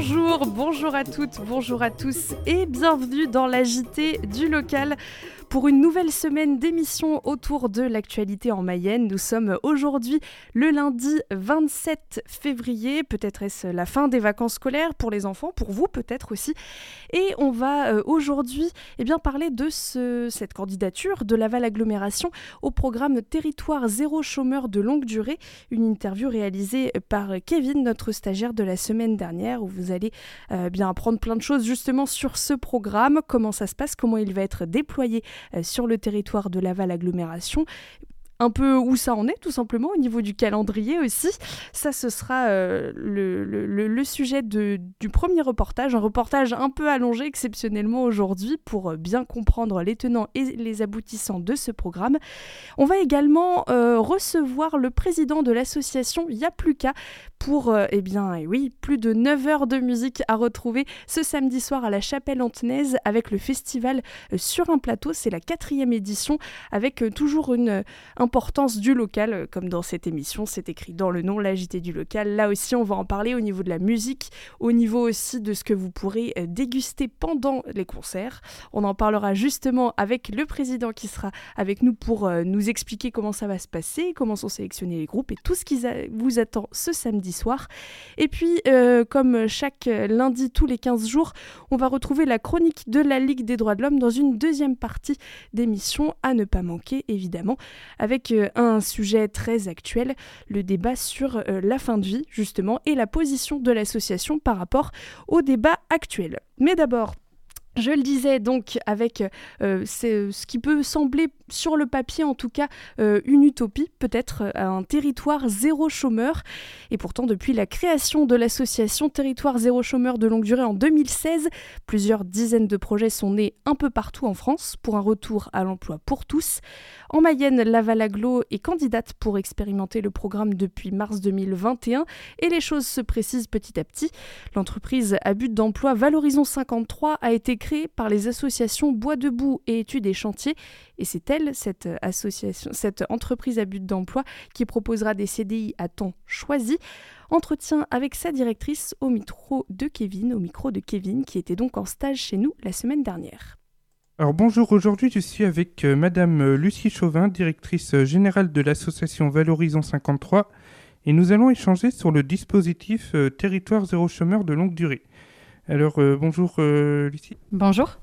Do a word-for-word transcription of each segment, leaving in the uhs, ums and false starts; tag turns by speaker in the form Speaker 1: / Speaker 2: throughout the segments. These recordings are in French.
Speaker 1: Bonjour, bonjour à toutes, bonjour à tous et bienvenue dans la J T du local. Pour une nouvelle semaine d'émission autour de l'actualité en Mayenne, nous sommes aujourd'hui le lundi vingt-sept février, peut-être est-ce la fin des vacances scolaires pour les enfants, pour vous peut-être aussi. Et on va euh, aujourd'hui eh bien, parler de ce, cette candidature de Laval Agglomération au programme Territoire zéro chômeur de longue durée, une interview réalisée par Kevin, notre stagiaire de la semaine dernière, où vous allez euh, bien apprendre plein de choses justement sur ce programme, comment ça se passe, comment il va être déployé sur le territoire de Laval Agglomération. Un peu où ça en est, tout simplement, au niveau du calendrier aussi. Ça, ce sera euh, le, le, le sujet de, du premier reportage, un reportage un peu allongé exceptionnellement aujourd'hui pour bien comprendre les tenants et les aboutissants de ce programme. On va également euh, recevoir le président de l'association Y'a plus qu'à pour, euh, eh bien, eh oui, plus de neuf heures de musique à retrouver ce samedi soir à la Chapelle Antenaise avec le festival euh, sur un plateau. C'est la quatrième édition avec euh, toujours une euh, importance du local, comme dans cette émission, c'est écrit dans le nom, la J T du local. Là aussi, on va en parler au niveau de la musique, au niveau aussi de ce que vous pourrez déguster pendant les concerts. On en parlera justement avec le président qui sera avec nous pour nous expliquer comment ça va se passer, comment sont sélectionnés les groupes et tout ce qui vous attend ce samedi soir. Et puis, euh, comme chaque lundi, tous les quinze jours, on va retrouver la chronique de la Ligue des droits de l'homme dans une deuxième partie d'émission à ne pas manquer, évidemment, avec avec un sujet très actuel, le débat sur euh, la fin de vie, justement, et la position de l'association par rapport au débat actuel. Mais d'abord, je le disais donc avec euh, c'est, ce qui peut sembler sur le papier en tout cas euh, une utopie, peut-être euh, un territoire zéro chômeur. Et pourtant depuis la création de l'association Territoire zéro chômeur de longue durée en deux mille seize, plusieurs dizaines de projets sont nés un peu partout en France pour un retour à l'emploi pour tous. En Mayenne, Laval Agglo est candidate pour expérimenter le programme depuis mars deux mille vingt et un et les choses se précisent petit à petit. L'entreprise à but d'emploi Valorisons cinquante-trois a été créée par les associations Bois Debout et Études et Chantiers et c'est elle, cette association, cette entreprise à but d'emploi qui proposera des C D I à temps choisi. Entretien avec sa directrice au micro de Kevin, au micro de Kevin qui était donc en stage chez nous la semaine dernière.
Speaker 2: Alors bonjour, aujourd'hui je suis avec euh, Madame Lucie Chauvin, directrice générale de l'association Valorisons cinquante-trois et nous allons échanger sur le dispositif euh, Territoire zéro chômeur de longue durée. Alors euh, bonjour euh, Lucie.
Speaker 3: Bonjour.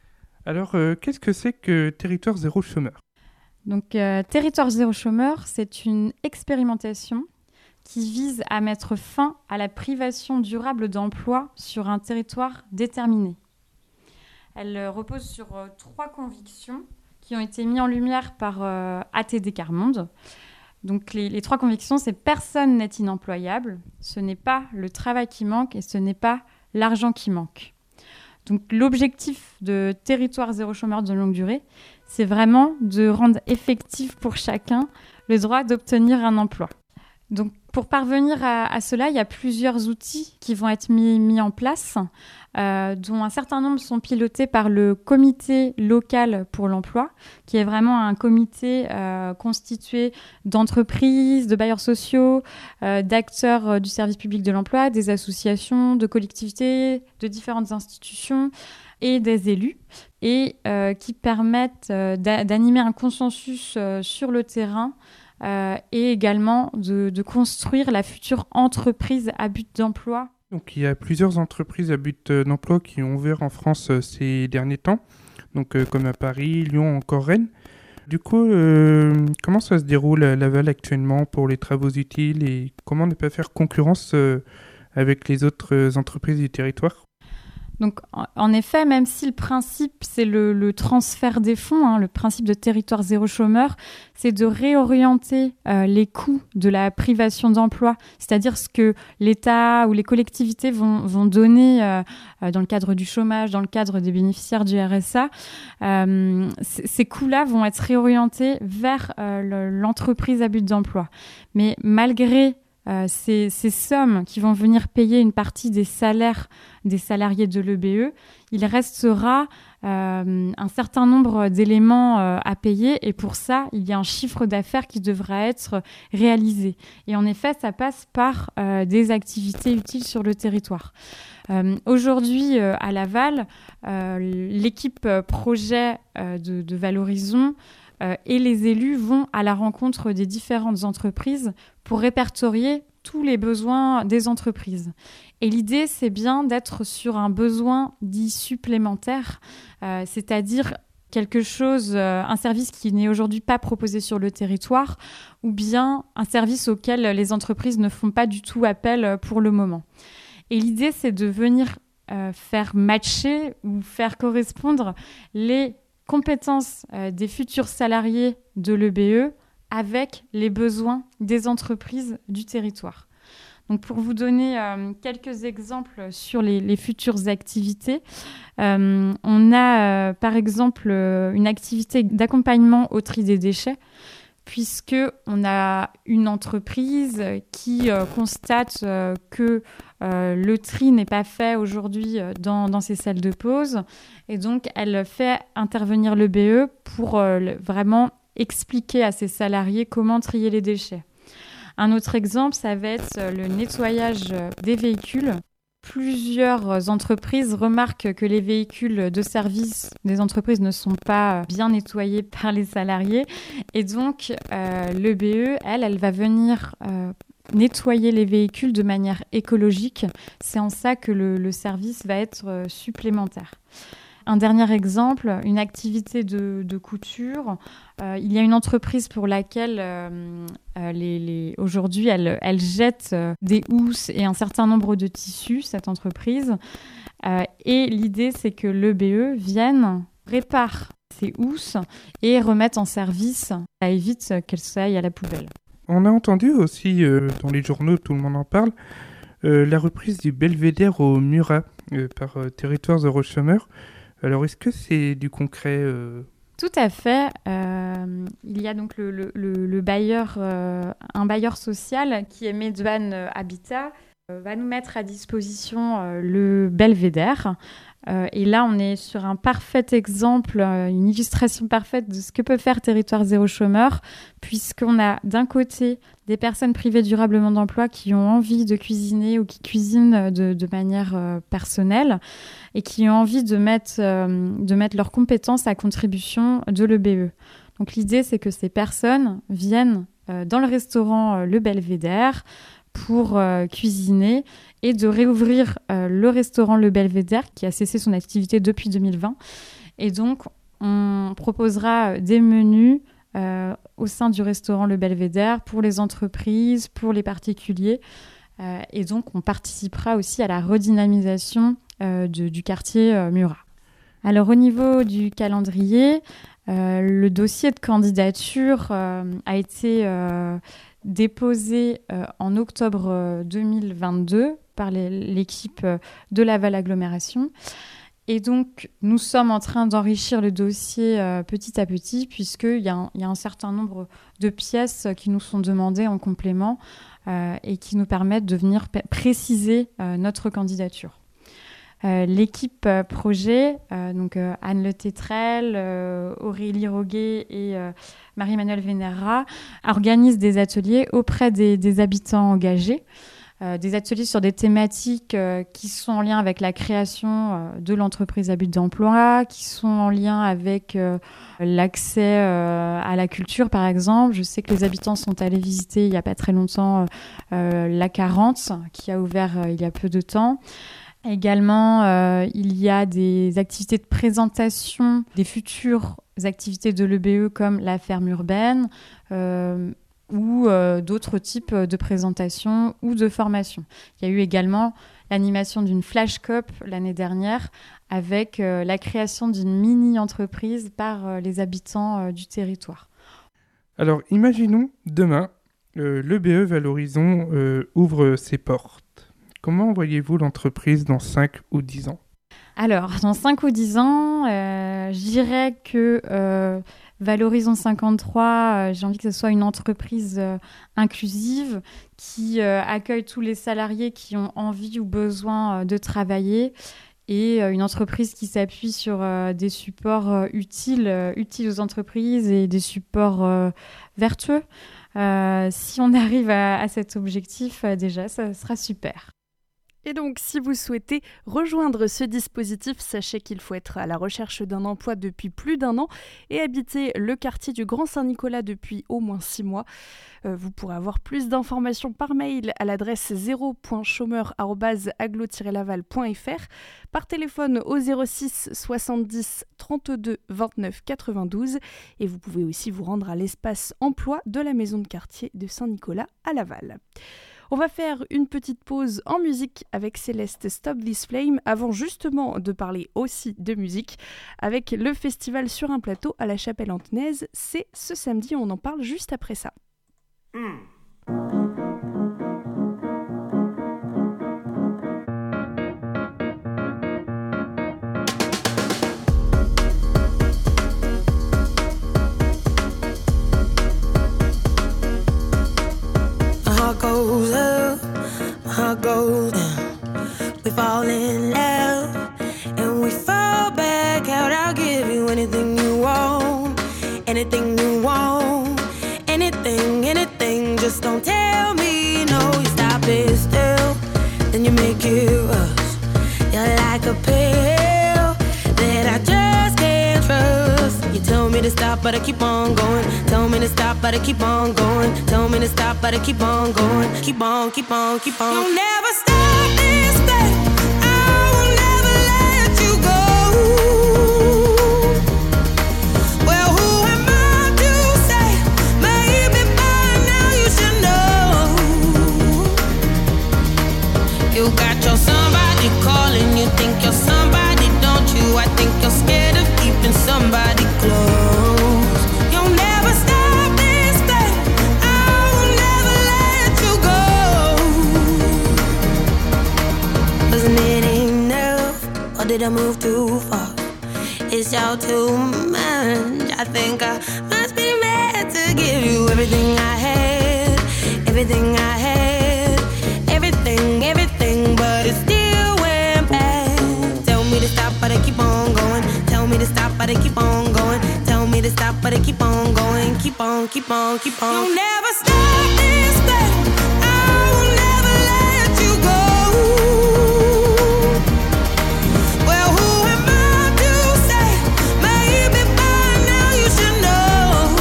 Speaker 2: Alors euh, qu'est-ce que c'est que Territoire zéro chômeur ?
Speaker 3: Donc euh, Territoire zéro chômeur, c'est une expérimentation qui vise à mettre fin à la privation durable d'emploi sur un territoire déterminé. Elle euh, repose sur euh, trois convictions qui ont été mises en lumière par euh, A T D Quart Monde. Donc les, les trois convictions, c'est personne n'est inemployable, ce n'est pas le travail qui manque et ce n'est pas l'argent qui manque. Donc l'objectif de Territoire zéro chômeur de longue durée, c'est vraiment de rendre effectif pour chacun le droit d'obtenir un emploi. Donc pour parvenir à, à cela, il y a plusieurs outils qui vont être mis, mis en place, euh, dont un certain nombre sont pilotés par le comité local pour l'emploi, qui est vraiment un comité euh, constitué d'entreprises, de bailleurs sociaux, euh, d'acteurs euh, du service public de l'emploi, des associations, de collectivités, de différentes institutions et des élus, et euh, qui permettent euh, d'a- d'animer un consensus euh, sur le terrain Euh, et également de, de construire la future entreprise à but d'emploi.
Speaker 2: Donc il y a plusieurs entreprises à but d'emploi qui ont ouvert en France euh, ces derniers temps, donc euh, comme à Paris, Lyon, encore Rennes. Du coup, euh, comment ça se déroule à Laval actuellement pour les travaux utiles et comment ne pas faire concurrence euh, avec les autres entreprises du territoire ?
Speaker 3: Donc, en effet, même si le principe, c'est le, le transfert des fonds, hein, le principe de Territoire zéro chômeur, c'est de réorienter euh, les coûts de la privation d'emploi, c'est-à-dire ce que l'État ou les collectivités vont, vont donner euh, dans le cadre du chômage, dans le cadre des bénéficiaires du R S A. Euh, c- ces coûts-là vont être réorientés vers euh, le, l'entreprise à but d'emploi. Mais malgré euh, ces, ces sommes qui vont venir payer une partie des salaires des salariés de l'E B E, il restera euh, un certain nombre d'éléments euh, à payer et pour ça, il y a un chiffre d'affaires qui devra être réalisé. Et en effet, ça passe par euh, des activités utiles sur le territoire. Euh, aujourd'hui, euh, à Laval, euh, l'équipe projet euh, de, de Valorisons euh, et les élus vont à la rencontre des différentes entreprises pour répertorier tous les besoins des entreprises. Et l'idée, c'est bien d'être sur un besoin dit supplémentaire, euh, c'est-à-dire quelque chose, euh, un service qui n'est aujourd'hui pas proposé sur le territoire, ou bien un service auquel les entreprises ne font pas du tout appel pour le moment. Et l'idée, c'est de venir euh, faire matcher ou faire correspondre les compétences euh, des futurs salariés de l'E B E avec les besoins des entreprises du territoire. Donc pour vous donner euh, quelques exemples sur les, les futures activités, euh, on a euh, par exemple euh, une activité d'accompagnement au tri des déchets, puisqu'on a une entreprise qui euh, constate euh, que euh, le tri n'est pas fait aujourd'hui dans, dans ses salles de pause. Et donc, elle fait intervenir l'E B E pour euh, le, vraiment expliquer à ses salariés comment trier les déchets. Un autre exemple, ça va être le nettoyage des véhicules. Plusieurs entreprises remarquent que les véhicules de service des entreprises ne sont pas bien nettoyés par les salariés. Et donc, euh, l'E B E, elle, elle va venir euh, nettoyer les véhicules de manière écologique. C'est en ça que le, le service va être euh, supplémentaire. Un dernier exemple, une activité de, de couture. Euh, il y a une entreprise pour laquelle euh, euh, les, les, aujourd'hui elle, elle jette euh, des housses et un certain nombre de tissus, cette entreprise. Euh, et l'idée, c'est que l'E B E vienne, répare ces housses et remette en service. Ça évite qu'elles aillent à la poubelle.
Speaker 2: On a entendu aussi, euh, dans les journaux, tout le monde en parle, euh, la reprise du belvédère au Murat euh, par euh, Territoires Zéro Chômeur. Alors, est-ce que c'est du concret euh...
Speaker 3: Tout à fait. Euh, il y a donc le, le, le, le bailleur, euh, un bailleur social qui est Medban Habitat, euh, va nous mettre à disposition euh, le belvédère. Euh, et là, on est sur un parfait exemple, euh, une illustration parfaite de ce que peut faire Territoire Zéro Chômeur, puisqu'on a d'un côté des personnes privées durablement d'emploi qui ont envie de cuisiner ou qui cuisinent de, de manière euh, personnelle et qui ont envie de mettre, euh, de mettre leurs compétences à contribution de l'E B E. Donc l'idée, c'est que ces personnes viennent euh, dans le restaurant euh, Le Belvédère pour euh, cuisiner et de réouvrir euh, le restaurant Le Belvédère qui a cessé son activité depuis deux mille vingt. Et donc, on proposera des menus euh, au sein du restaurant Le Belvédère pour les entreprises, pour les particuliers. Euh, et donc, on participera aussi à la redynamisation euh, de, du quartier euh, Murat. Alors, au niveau du calendrier, euh, le dossier de candidature euh, a été euh, déposé euh, en octobre euh, deux mille vingt-deux par les, l'équipe euh, de Laval Agglomération. Et donc, nous sommes en train d'enrichir le dossier euh, petit à petit, puisqu'il y a un, il y a un certain nombre de pièces qui nous sont demandées en complément euh, et qui nous permettent de venir p- préciser euh, notre candidature. Euh, l'équipe euh, projet, euh, donc euh, Anne Le Tétrel, euh, Aurélie Roguet et euh, Marie-Emmanuelle Vénéra, organise des ateliers auprès des, des habitants engagés, euh, des ateliers sur des thématiques euh, qui sont en lien avec la création euh, de l'entreprise à but d'emploi, qui sont en lien avec euh, l'accès euh, à la culture, par exemple. Je sais que les habitants sont allés visiter il n'y a pas très longtemps euh, l'A quarante, qui a ouvert euh, il y a peu de temps. Également, euh, il y a des activités de présentation des futures activités de l'E B E comme la ferme urbaine euh, ou euh, d'autres types de présentations ou de formations. Il y a eu également l'animation d'une Flash Cup l'année dernière avec euh, la création d'une mini-entreprise par euh, les habitants euh, du territoire.
Speaker 2: Alors, imaginons demain, euh, l'E B E Valorisons euh, ouvre ses portes. Comment voyez-vous l'entreprise dans cinq ou dix ans ?
Speaker 3: Alors, dans cinq ou dix ans, euh, je dirais que euh, Valorisons cinquante-trois, euh, j'ai envie que ce soit une entreprise euh, inclusive qui euh, accueille tous les salariés qui ont envie ou besoin euh, de travailler et euh, une entreprise qui s'appuie sur euh, des supports euh, utiles, euh, utiles aux entreprises et des supports euh, vertueux. Euh, si on arrive à, à cet objectif, euh, déjà, ça sera super.
Speaker 1: Et donc, si vous souhaitez rejoindre ce dispositif, sachez qu'il faut être à la recherche d'un emploi depuis plus d'un an et habiter le quartier du Grand Saint-Nicolas depuis au moins six mois. Euh, vous pourrez avoir plus d'informations par mail à l'adresse zéro point chômeur arobase aglo tiret laval point f r, par téléphone au zéro six soixante-dix trente-deux vingt-neuf quatre-vingt-douze et vous pouvez aussi vous rendre à l'espace emploi de la maison de quartier de Saint-Nicolas à Laval. On va faire une petite pause en musique avec Céleste Stop This Flame avant justement de parler aussi de musique avec le festival Sur un plateau à la Chapelle-Antenaise. C'est ce samedi, on en parle juste après ça. Mm.
Speaker 4: Goes up, my heart goes down. We fall in love and we fall back out. I'll give you anything you want, anything you want, anything, anything. Just don't tell me no. You stop it still, then you make it rush. You're like a pill that I just can't trust. You tell me to stop, but I keep on going. Tell me to stop, but I keep on going. Tell me to stop, but I keep on going. Keep on, keep on, keep on. You'll never stop this thing. I will never let you go. Well, who am I to say? Maybe by now you should know. You got your somebody calling. You think you're somebody, don't you? I think you're scared of keeping somebody close. You'll never stop this thing. I will never let you go. Wasn't it enough? Or did I move too far? It's all too much. I think I must be mad to give you everything I had. Everything I had. Everything, everything. But it still went bad. Tell me to stop, but I keep on going. Tell me to stop, but I keep on going. Tell me to stop, but I keep on going. Keep on, keep on, keep on. You'll never stop this thing. I will never let you go. Well, who am I to say? Maybe by now you should know.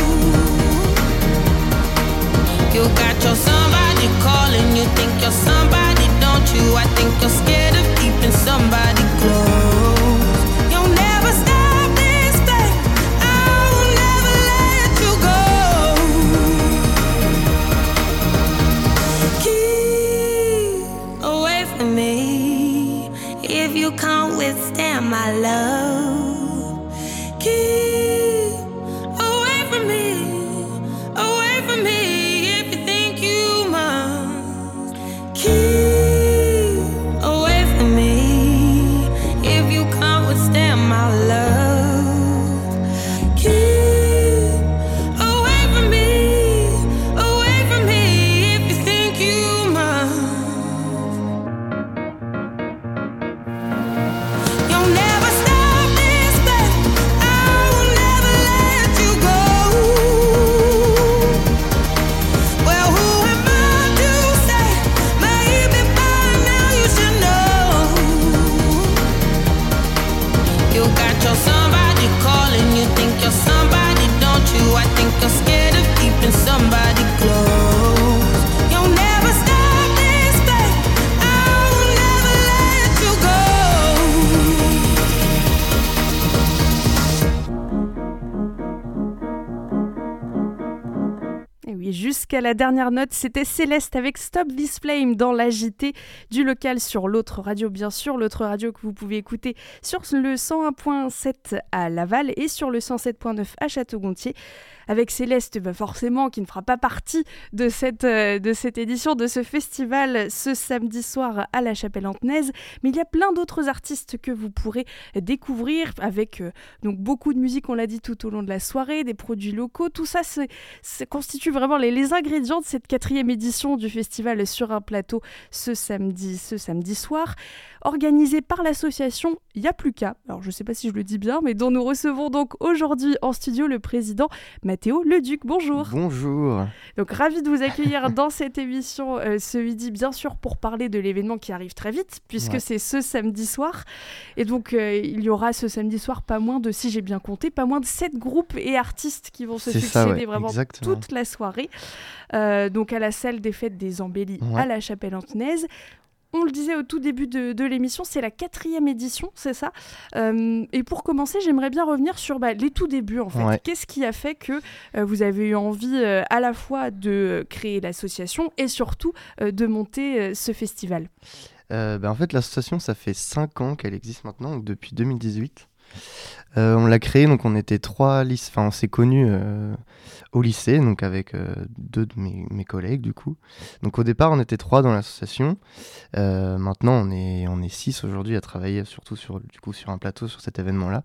Speaker 4: You got your somebody calling. You think you're somebody, don't you? I think you're scared of keeping somebody close. You'll never stop this thing. I will never let you go. Keep away from me if you can't withstand my love. Keep away from me, away from me if you think you must. Keep away from me if you can't withstand my love. Keep away from me, away from me if you think you must. You'll never stop this thing. I will never let you go. Well, who am I to say? Maybe by now you should know. You got your somebody calling. You think you're somebody, don't you? I think you're scared of keeping somebody close. You'll never stop this thing. I will never let you go.
Speaker 1: Et oui, jusqu'à la dernière note, c'était Céleste avec Stop This Flame dans l'A J T du local sur l'autre radio, bien sûr, l'autre radio que vous pouvez écouter sur le cent un point sept à Laval et sur le cent sept point neuf à Château-Gontier, avec Céleste, bah forcément, qui ne fera pas partie de cette, euh, de cette édition, de ce festival, ce samedi soir à la Chapelle-Antenaise. Mais il y a plein d'autres artistes que vous pourrez découvrir avec euh, donc beaucoup de musique, on l'a dit, tout au long de la soirée, des produits locaux. Tout ça, c'est, ça constitue vraiment les, les ingrédients de cette quatrième édition du festival Sur un plateau ce samedi, ce samedi soir, organisé par l'association Y'a plus qu'à. Alors je ne sais pas si je le dis bien, mais dont nous recevons donc aujourd'hui en studio le président Mathéo Leduc. Bonjour.
Speaker 5: Bonjour.
Speaker 1: Donc ravi de vous accueillir dans cette émission euh, ce midi, bien sûr pour parler de l'événement qui arrive très vite, puisque ouais. c'est ce samedi soir. Et donc euh, il y aura ce samedi soir pas moins de, si j'ai bien compté, pas moins de sept groupes et artistes qui vont se
Speaker 5: c'est
Speaker 1: succéder
Speaker 5: ça, ouais,
Speaker 1: vraiment
Speaker 5: exactement.
Speaker 1: toute la soirée. Euh, donc à la salle des fêtes des Embellis ouais. à la Chapelle-Antenaise. On le disait au tout début de, de l'émission, c'est la quatrième édition, c'est ça. Euh, et pour commencer, j'aimerais bien revenir sur bah, les tout débuts, en fait. Ouais. Qu'est-ce qui a fait que euh, vous avez eu envie euh, à la fois de créer l'association et surtout euh, de monter euh, ce festival ?
Speaker 5: euh, bah, En fait, l'association, ça fait cinq ans qu'elle existe maintenant, donc depuis deux mille dix-huit. Euh, on l'a créée, donc on était trois lycées, enfin on s'est connus euh, au lycée, donc avec euh, deux de mes, mes collègues du coup. Donc au départ on était trois dans l'association, euh, maintenant on est, on est six aujourd'hui à travailler surtout sur, du coup, sur un plateau sur cet événement-là.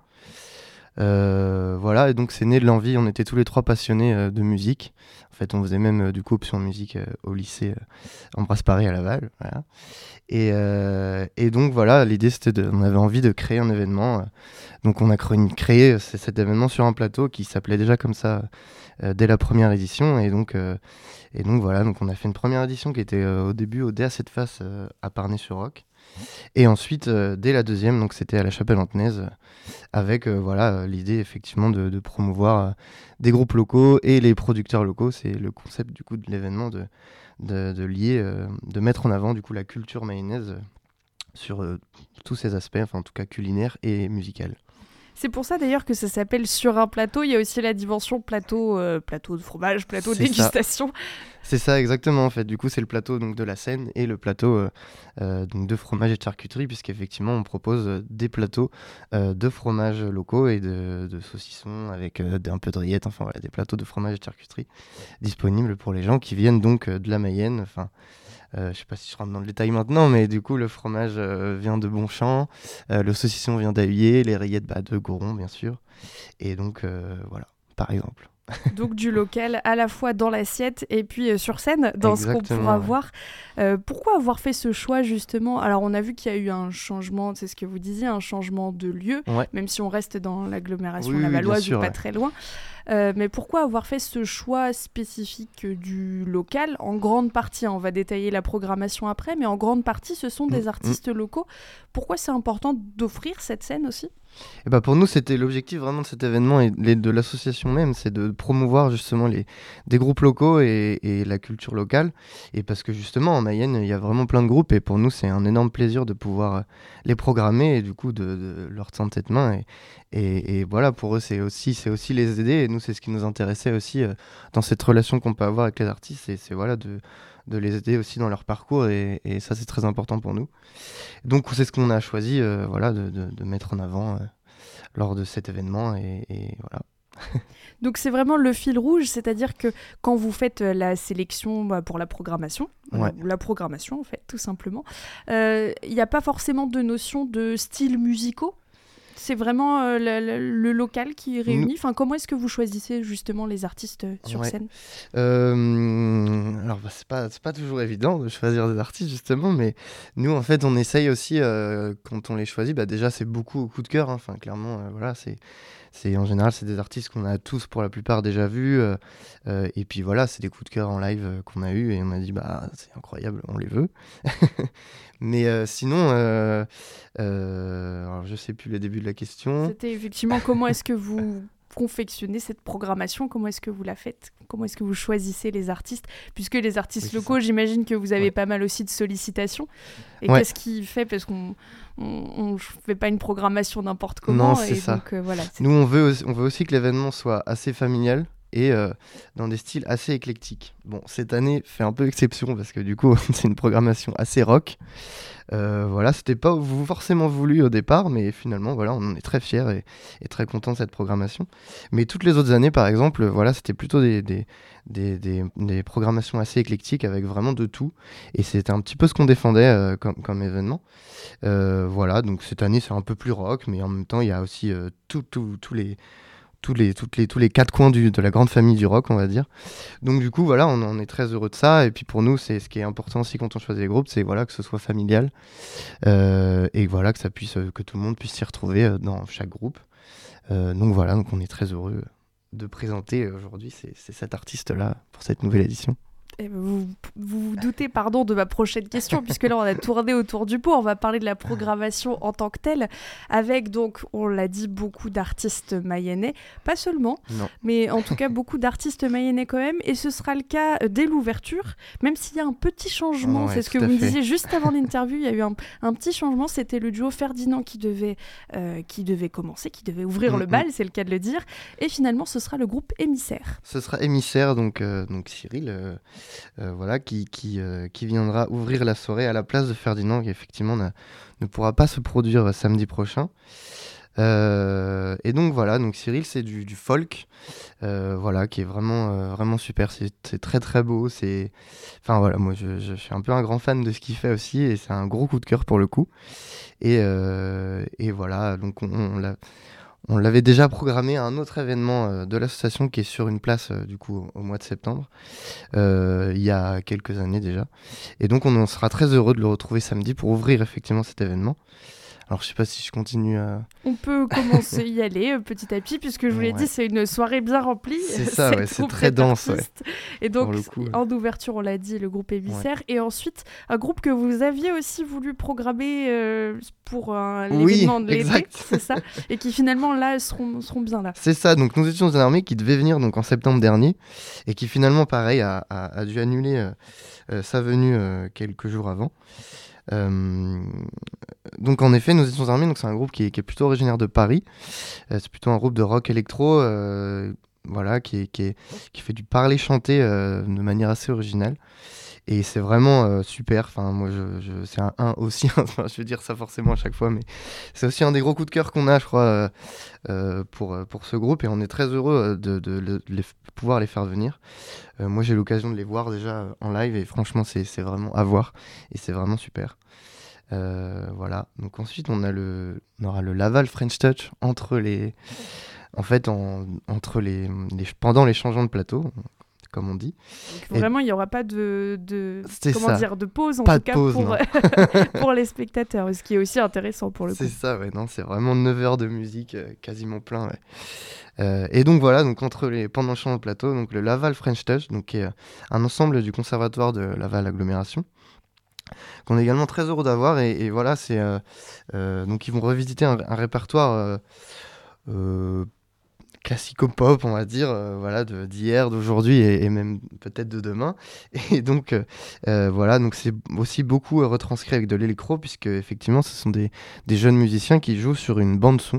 Speaker 5: Euh, voilà, et donc c'est né de l'envie, on était tous les trois passionnés euh, de musique. En fait on faisait même euh, du coup option musique euh, au lycée euh, Ambroise Paré à Laval, voilà. Et, euh, et donc voilà, l'idée c'était de, on avait envie de créer un événement, euh, donc on a créé, créé c- cet événement sur un plateau qui s'appelait déjà comme ça euh, dès la première édition, et donc, euh, et donc voilà, donc on a fait une première édition qui était euh, au début au D A sept Face euh, à Parnay-sur-Roc. Et ensuite, euh, dès la deuxième, donc c'était à la Chapelle-Antenaise, euh, avec euh, voilà, euh, l'idée effectivement de, de promouvoir euh, des groupes locaux et les producteurs locaux. C'est le concept du coup de l'événement de, de, de lier, euh, de mettre en avant du coup la culture mayonnaise euh, sur euh, tous ses aspects, enfin en tout cas culinaire et musical.
Speaker 1: C'est pour ça d'ailleurs que ça s'appelle Sur un plateau. Il y a aussi la dimension plateau, euh, plateau de fromage, plateau de dégustation.
Speaker 5: Ça. C'est ça exactement en fait. Du coup c'est le plateau donc de la scène et le plateau euh, euh, donc de fromage et de charcuterie, puisqu'effectivement on propose euh, des plateaux euh, de fromages locaux et de, de saucissons avec euh, un peu de rillettes, enfin voilà, des plateaux de fromage et de charcuterie disponibles pour les gens qui viennent donc euh, de la Mayenne. Enfin Euh, je sais pas si je rentre dans le détail maintenant, mais du coup le fromage euh, vient de Bonchamp, euh, le saucisson vient d'Ahuillé, les rillettes bah, de Goron bien sûr, et donc euh, voilà, par exemple.
Speaker 1: Donc du local à la fois dans l'assiette et puis euh, sur scène, dans Exactement, ce qu'on pourra ouais. voir. Euh, pourquoi avoir fait ce choix justement ? Alors on a vu qu'il y a eu un changement, c'est ce que vous disiez, un changement de lieu, ouais. même si on reste dans l'agglomération
Speaker 5: oui,
Speaker 1: lavalloise
Speaker 5: sûr,
Speaker 1: ou pas
Speaker 5: ouais.
Speaker 1: très loin. Euh, mais pourquoi avoir fait ce choix spécifique du local ? En grande partie, on va détailler la programmation après, mais en grande partie, ce sont des mmh, artistes mmh. locaux. Pourquoi c'est important d'offrir cette scène aussi ?
Speaker 5: Et bah pour nous, c'était l'objectif vraiment de cet événement et de l'association même, c'est de promouvoir justement les, des groupes locaux et, et la culture locale. Et parce que justement, en Mayenne, il y a vraiment plein de groupes et pour nous, c'est un énorme plaisir de pouvoir les programmer et du coup de, de leur tendre cette main. Et, et, et voilà, pour eux, c'est aussi, c'est aussi les aider. Et nous, c'est ce qui nous intéressait aussi euh, dans cette relation qu'on peut avoir avec les artistes. Et c'est voilà, de... de les aider aussi dans leur parcours et, et ça c'est très important pour nous. Donc c'est ce qu'on a choisi euh, voilà, de, de, de mettre en avant euh, lors de cet événement et, et voilà.
Speaker 1: Donc c'est vraiment le fil rouge, c'est-à-dire que quand vous faites la sélection bah, pour la programmation,
Speaker 5: ouais.
Speaker 1: ou la programmation en fait tout simplement, il euh, n'y a pas forcément de notion de styles musicaux. C'est vraiment euh, le, le, le local qui réunit. Enfin, comment est-ce que vous choisissez justement les artistes sur
Speaker 5: ouais.
Speaker 1: scène ?
Speaker 5: euh, Alors, bah, c'est pas, c'est pas toujours évident de choisir des artistes justement, mais nous, en fait, on essaye aussi euh, quand on les choisit. Bah, déjà, c'est beaucoup au coup de cœur. Enfin, hein, clairement, euh, voilà, c'est, c'est en général, c'est des artistes qu'on a tous pour la plupart déjà vus. Euh, euh, et puis voilà, c'est des coups de cœur en live euh, qu'on a eu et on a dit, bah, c'est incroyable, on les veut. Mais euh, sinon, euh, euh, alors je sais plus le début de la question.
Speaker 1: C'était effectivement comment est-ce que vous confectionnez cette programmation, comment est-ce que vous la faites, comment est-ce que vous choisissez les artistes, puisque les artistes oui, locaux, j'imagine que vous avez ouais. pas mal aussi de sollicitations. Et ouais. qu'est-ce qui fait, parce qu'on on fait pas une programmation n'importe comment.
Speaker 5: Non, c'est
Speaker 1: et
Speaker 5: ça.
Speaker 1: Donc, euh, voilà, c'est...
Speaker 5: Nous, on veut, aussi, on veut aussi que l'événement soit assez familial. et euh, dans des styles assez éclectiques. Bon, cette année fait un peu exception parce que du coup, c'est une programmation assez rock. Euh, voilà, c'était pas forcément voulu au départ, mais finalement, voilà, on en est très fiers et, et très contents de cette programmation. Mais toutes les autres années, par exemple, voilà, c'était plutôt des, des, des, des, des programmations assez éclectiques avec vraiment de tout. Et c'était un petit peu ce qu'on défendait euh, comme, comme événement. Euh, voilà, donc cette année, c'est un peu plus rock, mais en même temps, il y a aussi euh, tout, tout, tous les... Tous les, toutes les, tous les quatre coins du, de la grande famille du rock, on va dire. Donc du coup, voilà, on, on est très heureux de ça. Et puis pour nous, c'est ce qui est important aussi quand on choisit les groupes, c'est voilà, que ce soit familial euh, et voilà, que ça puisse, que tout le monde puisse s'y retrouver dans chaque groupe. Euh, donc voilà, donc on est très heureux de présenter aujourd'hui c'est, c'est cet artiste-là pour cette nouvelle édition.
Speaker 1: Et vous, vous vous doutez pardon, de ma prochaine question, puisque là on a tourné autour du pot, on va parler de la programmation en tant que telle, avec donc, on l'a dit, beaucoup d'artistes mayennais, pas seulement,
Speaker 5: non.
Speaker 1: mais en tout cas beaucoup d'artistes mayennais quand même, et ce sera le cas dès l'ouverture, même s'il y a un petit changement,
Speaker 5: ouais,
Speaker 1: c'est ce que vous
Speaker 5: fait.
Speaker 1: me disiez juste avant l'interview, il y a eu un, un petit changement, c'était le duo Ferdinand qui devait, euh, qui devait commencer, qui devait ouvrir
Speaker 5: mmh,
Speaker 1: le bal,
Speaker 5: mmh.
Speaker 1: c'est le cas de le dire, et finalement ce sera le groupe Émissaire.
Speaker 5: Ce sera Émissaire, donc, euh, donc Cyril, euh, euh, voilà, qui, qui, euh, qui viendra ouvrir la soirée à la place de Ferdinand, qui effectivement n'a, ne pourra pas se produire samedi prochain. Euh, et donc voilà, donc Cyril, c'est du, du folk, euh, voilà, qui est vraiment, euh, vraiment super. C'est, c'est très très beau. C'est, enfin voilà, moi je, je suis un peu un grand fan de ce qu'il fait aussi, et c'est un gros coup de cœur pour le coup. Et, euh, et voilà, donc on, on l'a. On l'avait déjà programmé à un autre événement euh, de l'association qui est sur une place euh, du coup au, au mois de septembre, euh, il y a quelques années déjà. Et donc on, on sera très heureux de le retrouver samedi pour ouvrir effectivement cet événement. Alors je sais pas si je continue à...
Speaker 1: On peut commencer y aller euh, petit à petit, puisque je vous l'ai
Speaker 5: ouais.
Speaker 1: dit, c'est une soirée bien remplie.
Speaker 5: C'est ça, ouais, c'est très dense. Ouais.
Speaker 1: Et donc,
Speaker 5: coup, ouais.
Speaker 1: en ouverture, on l'a dit, le groupe Émissaire. Ouais. Et ensuite, un groupe que vous aviez aussi voulu programmer euh, pour euh, l'événement
Speaker 5: oui,
Speaker 1: de l'été,
Speaker 5: exact.
Speaker 1: c'est ça, et qui finalement, là, seront, seront bien là.
Speaker 5: C'est ça, donc nous étions une armée qui devait venir donc, en septembre dernier, et qui finalement, pareil, a, a, a dû annuler euh, euh, sa venue euh, quelques jours avant. Euh, donc en effet, Nous étions armés, donc c'est un groupe qui est, qui est plutôt originaire de Paris. Euh, c'est plutôt un groupe de rock électro, euh, voilà, qui, est, qui, est, qui fait du parler chanter euh, de manière assez originale. Et c'est vraiment euh, super. Enfin, moi, je, je, c'est un, un aussi. Enfin, je veux dire ça forcément à chaque fois, mais c'est aussi un des gros coups de cœur qu'on a, je crois, euh, euh, pour pour ce groupe. Et on est très heureux de, de, de, de les, pouvoir les faire venir. Euh, moi, j'ai eu l'occasion de les voir déjà en live, et franchement, c'est c'est vraiment à voir. Et c'est vraiment super. Euh, voilà. Donc ensuite, on a le, on aura le Laval French Touch entre les, en fait, en, entre les, les, pendant les changements de plateau. Comme on dit.
Speaker 1: Donc, vraiment, il n'y aura pas de, de, comment
Speaker 5: ça.
Speaker 1: dire, de pause, en
Speaker 5: pas
Speaker 1: tout cas,
Speaker 5: pause,
Speaker 1: pour, pour les spectateurs, ce qui est aussi intéressant pour le
Speaker 5: c'est
Speaker 1: coup.
Speaker 5: C'est ça, ouais, non, c'est vraiment neuf heures de musique, euh, quasiment plein, ouais. Euh, et donc voilà, donc entre les, pendant le chant de plateau, donc le Laval French Touch, donc, qui est un ensemble du conservatoire de Laval Agglomération, qu'on est également très heureux d'avoir, et, et voilà, c'est, euh, euh, donc ils vont revisiter un, un répertoire euh, euh, classico-pop, on va dire, euh, voilà, de, d'hier, d'aujourd'hui et, et même peut-être de demain. Et donc, euh, voilà, donc c'est aussi beaucoup euh, retranscrit avec de l'électro, puisque effectivement, ce sont des, des jeunes musiciens qui jouent sur une bande-son,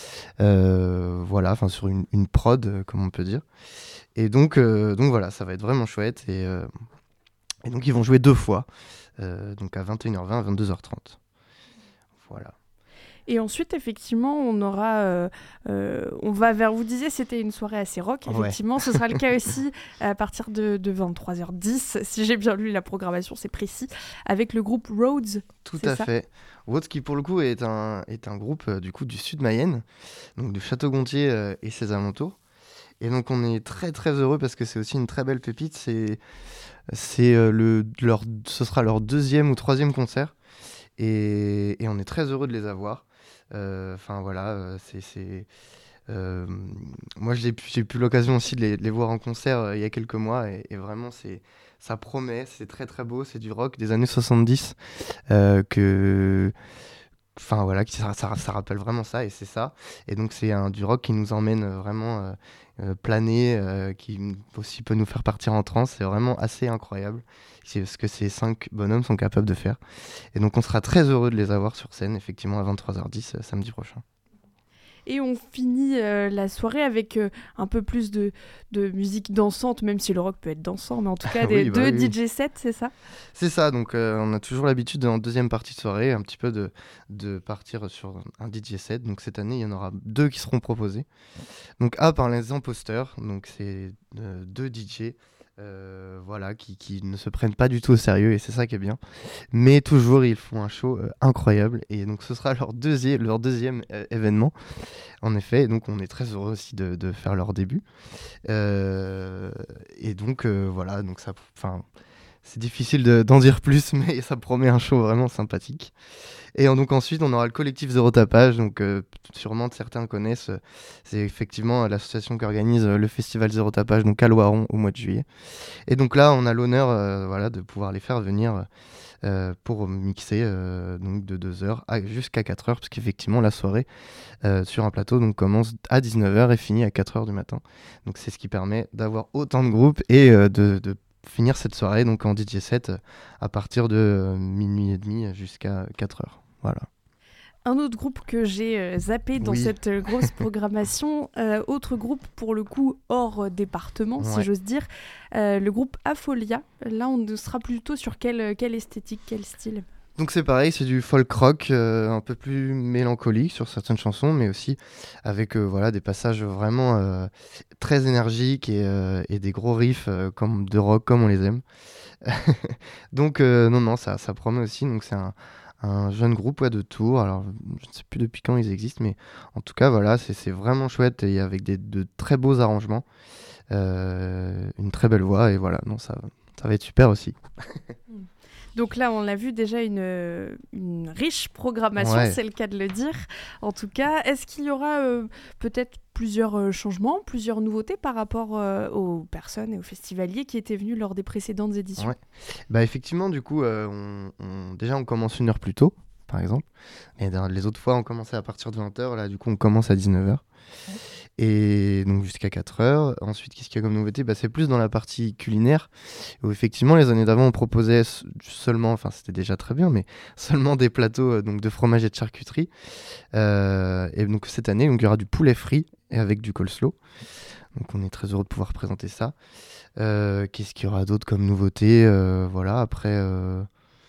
Speaker 5: euh, voilà, enfin sur une, une prod, euh, comme on peut dire. Et donc, euh, donc voilà, ça va être vraiment chouette. Et, euh, et donc, ils vont jouer deux fois, euh, donc à vingt et une heures vingt, à vingt-deux heures trente. Voilà.
Speaker 1: Et ensuite, effectivement, on aura, euh, euh, on va vers, vous disiez, c'était une soirée assez rock, effectivement, ouais. Ce sera le cas aussi à partir de, de vingt-trois heures dix, si j'ai bien lu la programmation, c'est précis, avec le groupe Rhodes.
Speaker 5: Tout à ça fait. Rhodes qui, pour le coup, est un, est un groupe euh, du coup du sud Mayenne, donc de Château-Gontier euh, et ses alentours. Et donc, on est très très heureux parce que c'est aussi une très belle pépite. C'est, c'est euh, le, leur, ce sera leur deuxième ou troisième concert. Et, et on est très heureux de les avoir. Enfin euh, voilà, euh, c'est, c'est euh, moi j'ai pu, j'ai eu l'occasion aussi de les, de les voir en concert euh, il y a quelques mois, et, et vraiment c'est, ça promet, c'est très très beau, c'est du rock des années soixante-dix, euh, que, enfin voilà, ça, ça, ça rappelle vraiment ça, et c'est ça. Et donc c'est un, du rock qui nous emmène vraiment euh, euh, planer, euh, qui aussi peut nous faire partir en transe. C'est vraiment assez incroyable c'est ce que ces cinq bonhommes sont capables de faire. Et donc on sera très heureux de les avoir sur scène, effectivement, à vingt-trois heures dix euh, samedi prochain.
Speaker 1: Et on finit euh, la soirée avec euh, un peu plus de, de musique dansante, même si le rock peut être dansant, mais en tout cas des
Speaker 5: Oui, bah
Speaker 1: deux
Speaker 5: oui, oui.
Speaker 1: D J sets, c'est ça?
Speaker 5: C'est ça, donc euh, on a toujours l'habitude en deuxième partie de soirée un petit peu de, de partir sur un D J set. Donc cette année, il y en aura deux qui seront proposés. Donc A par les imposteurs, donc c'est euh, deux D J euh, voilà, qui, qui ne se prennent pas du tout au sérieux et c'est ça qui est bien. Mais toujours, ils font un show euh, incroyable et donc ce sera leur deuxième, leur deuxième euh, événement. En effet, et donc on est très heureux aussi de, de faire leur début. Euh, et donc euh, voilà, donc ça, enfin. C'est difficile de, d'en dire plus, mais ça promet un show vraiment sympathique. Et en, donc ensuite, on aura le collectif Zéro Tapage, donc euh, sûrement certains connaissent. euh, C'est effectivement l'association qui organise euh, le festival Zéro Tapage, donc à Loiron au mois de juillet. Et donc là, on a l'honneur, euh, voilà, de pouvoir les faire venir euh, pour mixer euh, donc de deux heures à, jusqu'à quatre heures, parce qu'effectivement la soirée euh, sur un plateau donc commence à dix-neuf heures et finit à quatre heures du matin. Donc c'est ce qui permet d'avoir autant de groupes et euh, de, de finir cette soirée donc en D J set euh, à partir de euh, minuit et demi jusqu'à quatre heures. Voilà.
Speaker 1: Un autre groupe que j'ai euh, zappé dans
Speaker 5: Oui.
Speaker 1: cette euh, grosse programmation, euh, autre groupe pour le coup hors euh, département, si
Speaker 5: Ouais.
Speaker 1: j'ose dire, euh, le groupe Afolia. Là, on sera plutôt sur quelle, quelle esthétique, quel style?
Speaker 5: Donc c'est pareil, c'est du folk rock euh, un peu plus mélancolique sur certaines chansons, mais aussi avec euh, voilà, des passages vraiment euh, très énergiques et, euh, et des gros riffs euh, comme de rock comme on les aime. donc euh, non, non, ça, ça promet aussi. Donc c'est un, un jeune groupe ouais, de Tours. Alors je ne sais plus depuis quand ils existent, mais en tout cas voilà, c'est, c'est vraiment chouette et avec des, de très beaux arrangements, euh, une très belle voix et voilà, non, ça, ça va être super aussi.
Speaker 1: Donc là, on l'a vu déjà, une, une riche programmation,
Speaker 5: Ouais.
Speaker 1: c'est le cas de le dire. En tout cas, est-ce qu'il y aura euh, peut-être plusieurs euh, changements, plusieurs nouveautés par rapport euh, aux personnes et aux festivaliers qui étaient venus lors des précédentes éditions?
Speaker 5: Ouais. Bah effectivement, du coup, euh, on, on- déjà on commence une heure plus tôt, par exemple. Et dans- les autres fois, on commençait à partir de vingt heures. Là, du coup, on commence à dix-neuf heures. Et donc jusqu'à quatre heures. Ensuite, qu'est-ce qu'il y a comme nouveauté? Bah, c'est plus dans la partie culinaire, où effectivement, les années d'avant, on proposait s- seulement, enfin c'était déjà très bien, mais seulement des plateaux euh, donc, de fromage et de charcuterie. Euh, et donc cette année, donc, il y aura du poulet frit et avec du coleslaw. Donc on est très heureux de pouvoir présenter ça. Euh, qu'est-ce qu'il y aura d'autre comme nouveauté? Euh, Voilà, après, euh,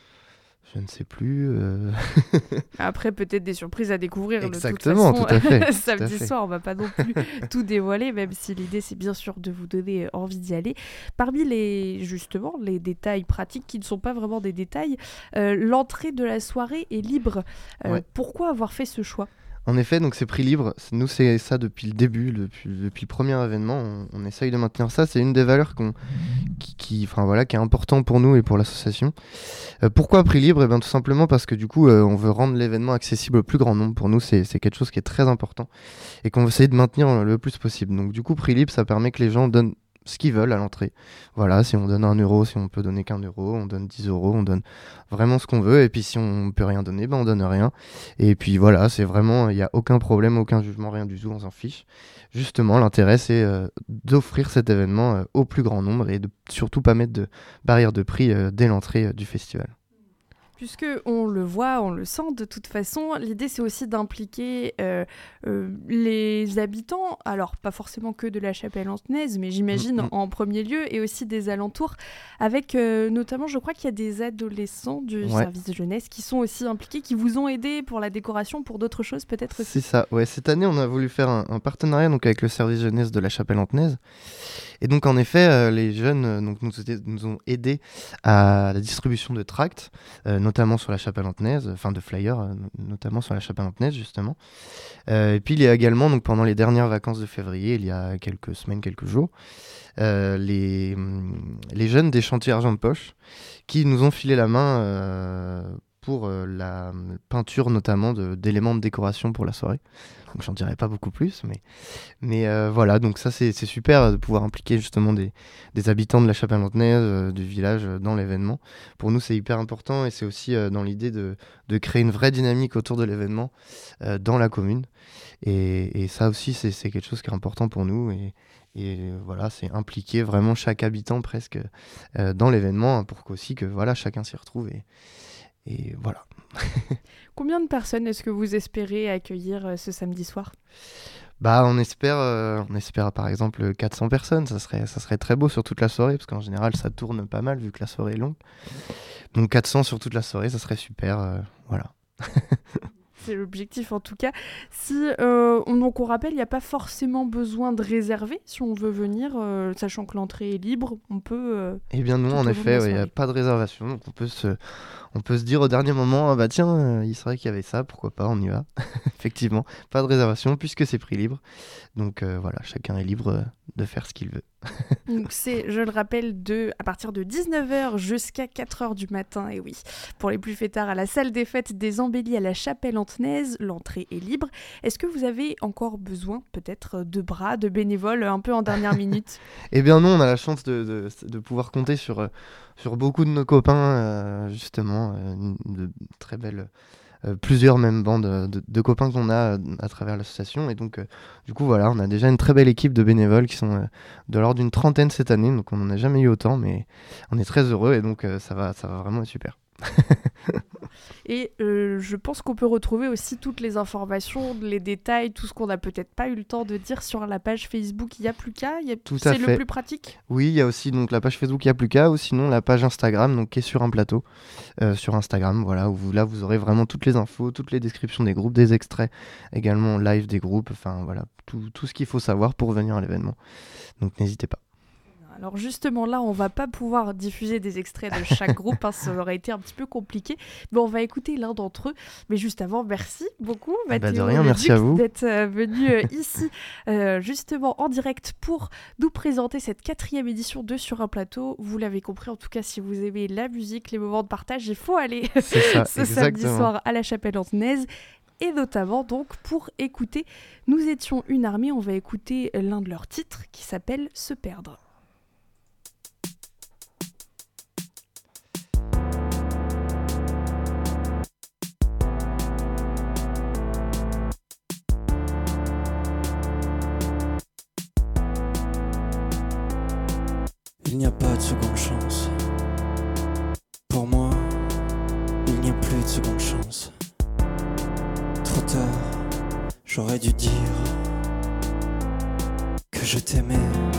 Speaker 5: je ne sais plus. euh.
Speaker 1: Après, peut-être des surprises à découvrir.
Speaker 5: Exactement,
Speaker 1: de toute
Speaker 5: tout à
Speaker 1: façon,
Speaker 5: fait, tout à
Speaker 1: samedi
Speaker 5: fait.
Speaker 1: soir, on va pas non plus tout dévoiler, même si l'idée, c'est bien sûr de vous donner envie d'y aller. Parmi les, justement, les détails pratiques qui ne sont pas vraiment des détails, euh, l'entrée de la soirée est libre. Euh,
Speaker 5: Ouais.
Speaker 1: Pourquoi avoir fait ce choix?
Speaker 5: En effet, donc c'est prix libre. C'est- Nous, c'est ça depuis le début, depuis, depuis le premier événement. On, on essaye de maintenir ça. C'est une des valeurs qu'on, qui, qui, enfin, voilà, qui est important pour nous et pour l'association. Euh, pourquoi prix libre? Eh ben, tout simplement parce que du coup, euh, on veut rendre l'événement accessible au plus grand nombre. Pour nous, c'est, c'est quelque chose qui est très important et qu'on veut essayer de maintenir le plus possible. Donc, du coup, prix libre, ça permet que les gens donnent ce qu'ils veulent à l'entrée. Voilà, si on donne un euro, si on peut donner qu'un euro, on donne dix euros, on donne vraiment ce qu'on veut. Et puis si on peut rien donner, ben on donne rien. Et puis voilà, c'est vraiment, il n'y a aucun problème, aucun jugement, rien du tout, on s'en fiche. Justement, l'intérêt, c'est euh, d'offrir cet événement euh, au plus grand nombre et de surtout pas mettre de barrière de prix euh, dès l'entrée euh, du festival.
Speaker 1: Puisque on le voit, on le sent de toute façon, l'idée c'est aussi d'impliquer euh, euh, les habitants, alors pas forcément que de la Chapelle-Antenaise, mais j'imagine
Speaker 5: Mm, mm.
Speaker 1: en premier lieu, et aussi des alentours, avec euh, notamment, je crois qu'il y a des adolescents du
Speaker 5: Ouais.
Speaker 1: service de jeunesse qui sont aussi impliqués, qui vous ont aidé pour la décoration, pour d'autres choses peut-être aussi.
Speaker 5: C'est ça, ouais. Cette année, on a voulu faire un, un partenariat donc, avec le service jeunesse de la Chapelle-Antenaise. Et donc, en effet, euh, les jeunes euh, donc, nous, étaient- nous ont aidés à la distribution de tracts, euh, notamment sur la Chapelle-Antenaise, enfin de flyers, euh, notamment sur la Chapelle-Antenaise, justement. Euh, et puis, il y a également, donc, pendant les dernières vacances de février, il y a quelques semaines, quelques jours, euh, les, hum, les jeunes des chantiers Argent de Poche qui nous ont filé la main euh, pour euh, la hum, peinture, notamment de- d'éléments de décoration pour la soirée. Donc, j'en dirai pas beaucoup plus, mais, mais euh, voilà, donc ça, c'est c'est super de pouvoir impliquer justement des, des habitants de la Chapelle-Antenaise, euh, du village, euh, dans l'événement. Pour nous, c'est hyper important et c'est aussi euh, dans l'idée de, de créer une vraie dynamique autour de l'événement euh, dans la commune. Et, et ça aussi, c'est c'est quelque chose qui est important pour nous. Et, et euh, voilà, c'est impliquer vraiment chaque habitant presque euh, dans l'événement hein, pour qu'aussi que voilà, chacun s'y retrouve et, et voilà.
Speaker 1: Combien de personnes est-ce que vous espérez accueillir euh, ce samedi soir ?
Speaker 5: Bah, on espère, euh, on espère par exemple quatre cents personnes, ça serait, ça serait très beau sur toute la soirée, parce qu'en général ça tourne pas mal vu que la soirée est longue. Donc quatre cents sur toute la soirée, ça serait super, euh, voilà.
Speaker 1: C'est l'objectif en tout cas. Si, euh, on, donc on rappelle, il n'y a pas forcément besoin de réserver si on veut venir, euh, sachant que l'entrée est libre, on peut... Euh,
Speaker 5: Eh bien non, en effet, il n'y a pas de réservation, donc on peut se, on peut se dire au dernier moment, ah bah tiens, euh, il serait qu'il y avait ça, pourquoi pas, on y va. Effectivement, pas de réservation puisque c'est prix libre. Donc euh, voilà, chacun est libre euh, de faire ce qu'il veut.
Speaker 1: Donc c'est, je le rappelle, de, à partir de dix-neuf heures jusqu'à quatre heures du matin, et oui, pour les plus fêtards, à la salle des fêtes des Embellis à la Chapelle-Antenaise, l'entrée est libre. Est-ce que vous avez encore besoin peut-être de bras, de bénévoles un peu en dernière minute ?
Speaker 5: Eh bien non, on a la chance de, de, de pouvoir compter sur, euh, sur beaucoup de nos copains, euh, justement, euh, une, de très belles... Euh, plusieurs même bandes de, de, de copains qu'on a euh, à travers l'association, et donc euh, du coup voilà, on a déjà une très belle équipe de bénévoles qui sont euh, de l'ordre d'une trentaine cette année, donc on n'en a jamais eu autant, mais on est très heureux, et donc euh, ça va, ça va vraiment être super.
Speaker 1: Et euh, je pense qu'on peut retrouver aussi toutes les informations, les détails, tout ce qu'on n'a peut-être pas eu le temps de dire sur la page Facebook Il y a plus qu'à. A...
Speaker 5: Tout à
Speaker 1: c'est
Speaker 5: fait.
Speaker 1: le plus pratique.
Speaker 5: Oui, il y a aussi donc la page Facebook Il y a plus qu'à, ou sinon la page Instagram, donc qui est sur un plateau euh, sur Instagram, voilà, où vous, là vous aurez vraiment toutes les infos, toutes les descriptions des groupes, des extraits, également live des groupes, enfin voilà, tout, tout ce qu'il faut savoir pour venir à l'événement. Donc n'hésitez pas.
Speaker 1: Alors justement là, on va pas pouvoir diffuser des extraits de chaque groupe, hein, ça aurait été un petit peu compliqué, mais on va écouter l'un d'entre eux. Mais juste avant, merci beaucoup Mathéo,
Speaker 5: bah de rien, merci à vous
Speaker 1: d'être euh, venu euh, ici euh, justement en direct pour nous présenter cette quatrième édition de Sur un plateau. Vous l'avez compris, en tout cas, si vous aimez la musique, les moments de partage, il faut aller
Speaker 5: C'est ça,
Speaker 1: ce
Speaker 5: exactement.
Speaker 1: samedi soir à la Chapelle-Antenaise. Et notamment donc pour écouter Nous étions une armée, on va écouter l'un de leurs titres qui s'appelle Se perdre.
Speaker 6: Il n'y a pas de seconde chance. Pour moi, il n'y a plus de seconde chance. Trop tard, j'aurais dû dire que je t'aimais,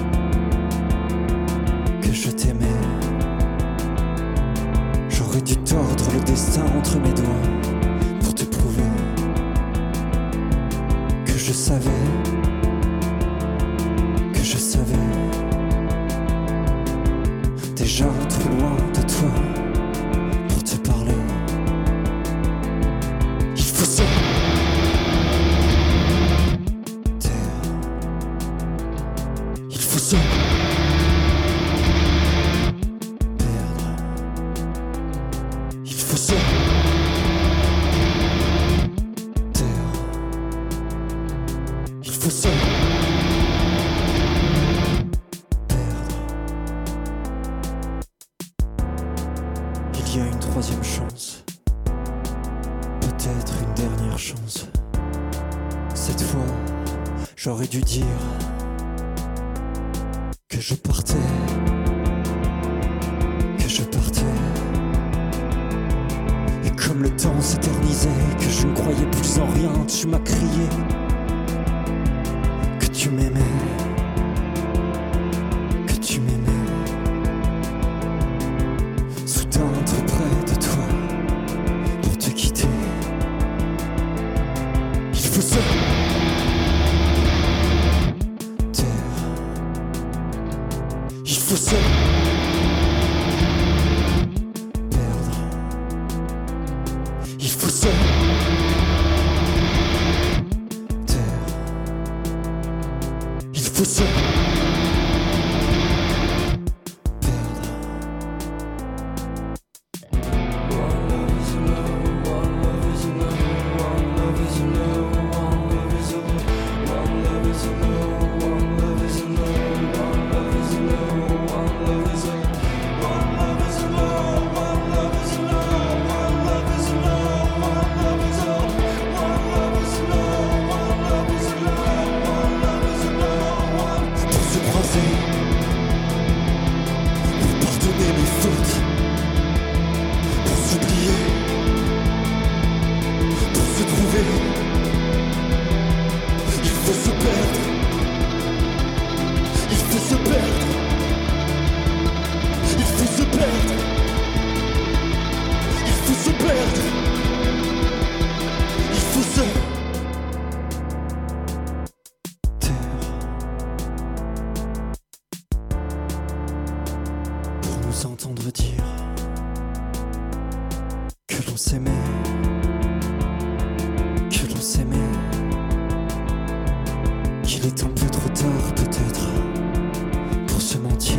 Speaker 6: que je t'aimais. J'aurais dû tordre le destin entre mes doigts pour te prouver que je savais, que je savais. Déjà trop loin de toi pour te parler. Il faut se taire. Il faut se perdre. Il faut se taire. Il faut se Il y a une troisième chance, peut-être une dernière chance. Cette fois, j'aurais dû dire que je partais, que je partais. Et comme le temps s'éternisait, que je ne croyais plus en rien, tu m'as crié que tu m'aimais. s'aimait, que l'on s'aimait, qu'il est un peu trop tard peut-être pour se mentir.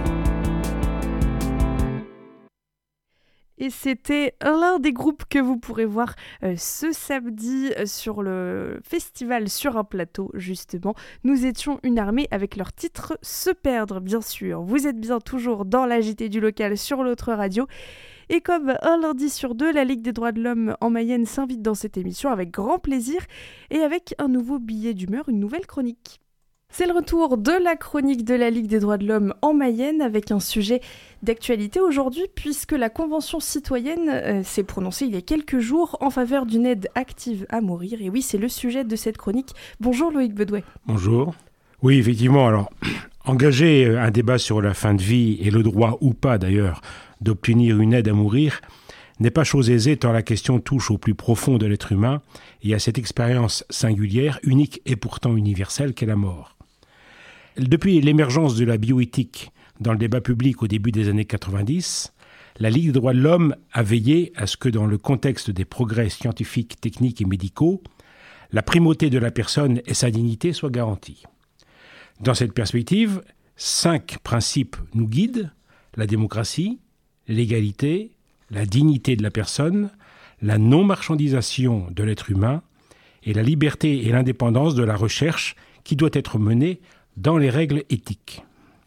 Speaker 1: Et c'était l'un des groupes que vous pourrez voir euh, ce samedi euh, sur le festival Sur un plateau, justement. Nous étions une armée avec leur titre « Se perdre », bien sûr. Vous êtes bien toujours dans la J T du local sur l'autre radio. Et comme un lundi sur deux, la Ligue des droits de l'homme en Mayenne s'invite dans cette émission avec grand plaisir et avec un nouveau billet d'humeur, une nouvelle chronique. C'est le retour de la chronique de la Ligue des droits de l'homme en Mayenne avec un sujet d'actualité aujourd'hui puisque la Convention citoyenne euh, s'est prononcée il y a quelques jours en faveur d'une aide active à mourir. Et oui, c'est le sujet de cette chronique. Bonjour Loïc Bedouet.
Speaker 7: Bonjour. Oui, effectivement, alors, engager un débat sur la fin de vie et le droit ou pas d'ailleurs d'obtenir une aide à mourir n'est pas chose aisée tant la question touche au plus profond de l'être humain et à cette expérience singulière, unique et pourtant universelle qu'est la mort. Depuis l'émergence de la bioéthique dans le débat public au début des années quatre-vingt-dix, la Ligue des droits de l'homme a veillé à ce que dans le contexte des progrès scientifiques, techniques et médicaux, la primauté de la personne et sa dignité soient garanties. Dans cette perspective, cinq principes nous guident: la démocratie, l'égalité, la dignité de la personne, la non-marchandisation de l'être humain et la liberté et l'indépendance de la recherche qui doit être menée dans les règles éthiques.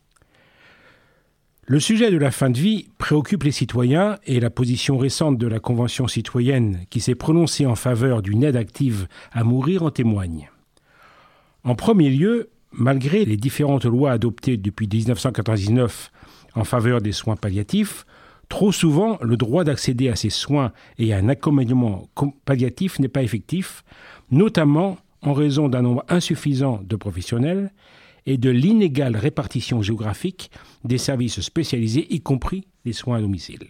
Speaker 7: Le sujet de la fin de vie préoccupe les citoyens et la position récente de la Convention citoyenne qui s'est prononcée en faveur d'une aide active à mourir en témoigne. En premier lieu, malgré les différentes lois adoptées depuis dix-neuf cent quatre-vingt-dix-neuf en faveur des soins palliatifs, trop souvent, le droit d'accéder à ces soins et à un accompagnement palliatif n'est pas effectif, notamment en raison d'un nombre insuffisant de professionnels et de l'inégale répartition géographique des services spécialisés, y compris les soins à domicile.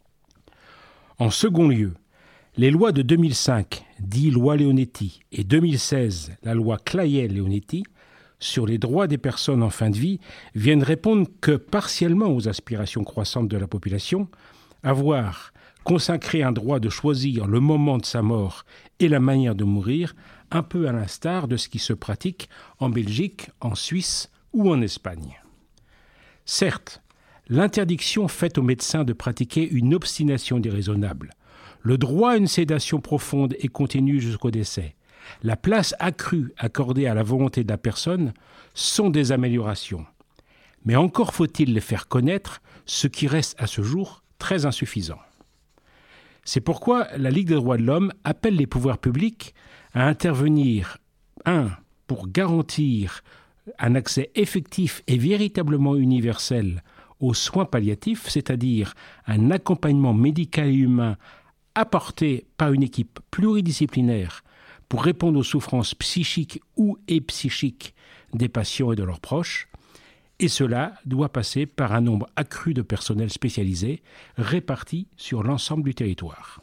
Speaker 7: En second lieu, les lois de deux mille cinq, dit loi Leonetti, et deux mille seize, la loi Clayet-Leonetti, sur les droits des personnes en fin de vie, viennent répondre que partiellement aux aspirations croissantes de la population, avoir consacré un droit de choisir le moment de sa mort et la manière de mourir, un peu à l'instar de ce qui se pratique en Belgique, en Suisse ou en Espagne. Certes, l'interdiction faite aux médecins de pratiquer une obstination déraisonnable, le droit à une sédation profonde et continue jusqu'au décès, la place accrue accordée à la volonté de la personne sont des améliorations. Mais encore faut-il les faire connaître, ce qui reste à ce jour très insuffisant. C'est pourquoi la Ligue des droits de l'homme appelle les pouvoirs publics à intervenir, un, pour garantir un accès effectif et véritablement universel aux soins palliatifs, c'est-à-dire un accompagnement médical et humain apporté par une équipe pluridisciplinaire pour répondre aux souffrances psychiques ou et psychiques des patients et de leurs proches, et cela doit passer par un nombre accru de personnel spécialisé répartis sur l'ensemble du territoire.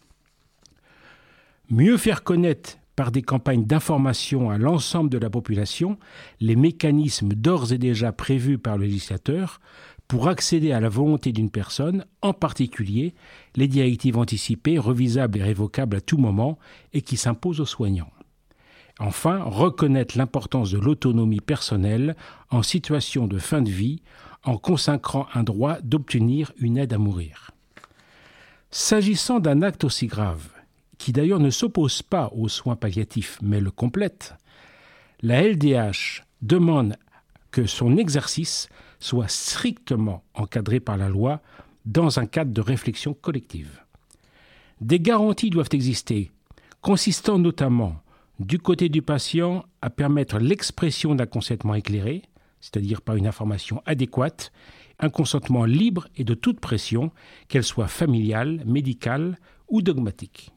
Speaker 7: Mieux faire connaître par des campagnes d'information à l'ensemble de la population les mécanismes d'ores et déjà prévus par le législateur pour accéder à la volonté d'une personne, en particulier les directives anticipées, revisables et révocables à tout moment et qui s'imposent aux soignants. Enfin, reconnaître l'importance de l'autonomie personnelle en situation de fin de vie en consacrant un droit d'obtenir une aide à mourir. S'agissant d'un acte aussi grave, qui d'ailleurs ne s'oppose pas aux soins palliatifs mais le complète, la L D H demande que son exercice soit strictement encadré par la loi dans un cadre de réflexion collective. Des garanties doivent exister, consistant notamment du côté du patient à permettre l'expression d'un consentement éclairé, c'est-à-dire par une information adéquate, un consentement libre et de toute pression, qu'elle soit familiale, médicale ou dogmatique.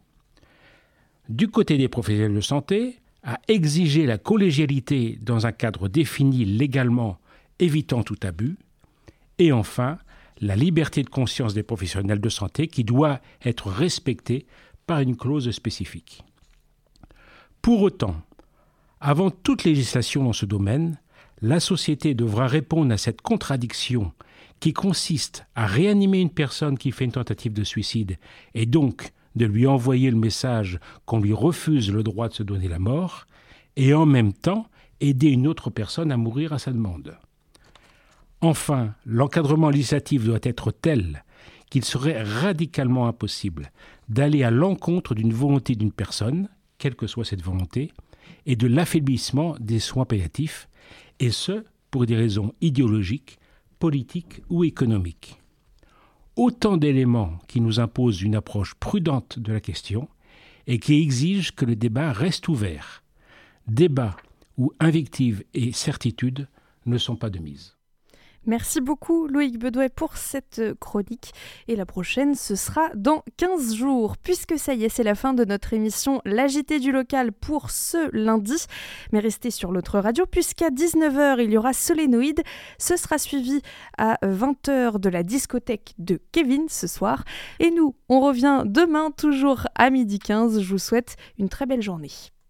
Speaker 7: Du côté des professionnels de santé, à exiger la collégialité dans un cadre défini légalement, évitant tout abus. Et enfin, la liberté de conscience des professionnels de santé qui doit être respectée par une clause spécifique. Pour autant, avant toute législation dans ce domaine, la société devra répondre à cette contradiction qui consiste à réanimer une personne qui fait une tentative de suicide et donc de lui envoyer le message qu'on lui refuse le droit de se donner la mort, et en même temps aider une autre personne à mourir à sa demande. Enfin, l'encadrement législatif doit être tel qu'il serait radicalement impossible d'aller à l'encontre d'une volonté d'une personne, quelle que soit cette volonté, et de l'affaiblissement des soins palliatifs, et ce, pour des raisons idéologiques, politiques ou économiques. Autant d'éléments qui nous imposent une approche prudente de la question et qui exigent que le débat reste ouvert. Débat où invective et certitude ne sont pas de mise.
Speaker 1: Merci beaucoup Loïc Bedouet pour cette chronique et la prochaine ce sera dans quinze jours puisque ça y est c'est la fin de notre émission L'A J T du local pour ce lundi, mais restez sur l'autre radio puisqu'à dix-neuf heures il y aura Solénoïde, ce sera suivi à vingt heures de la discothèque de Kevin ce soir et nous on revient demain toujours à midi quinze, je vous souhaite une très belle journée.